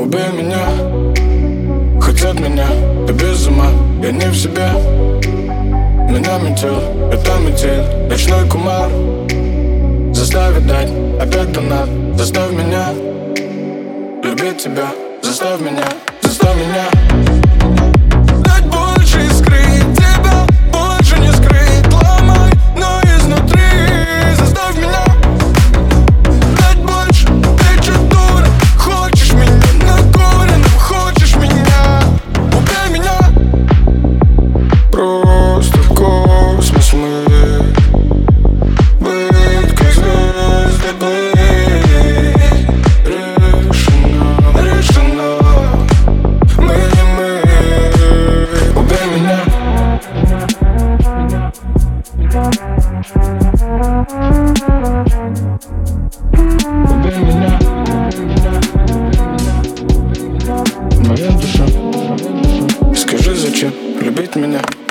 Убей меня, хотят меня, ты без ума, я не в себе. Меня метел, это метель, ночной кумар. Заставь дать, опять донат. Заставь меня любить тебя, заставь меня, заставь меня дать больше искры. Тебя больше не скрыть, ломай, но изнутри. Заставь меня дать больше. Ты че, дура, хочешь меня накуренным, хочешь меня. Убей меня. Просто в космос мы быть как звезды плыть. Решено, мы не мы. Убей меня. Убей меня. Моя душа. Скажи, зачем любить меня?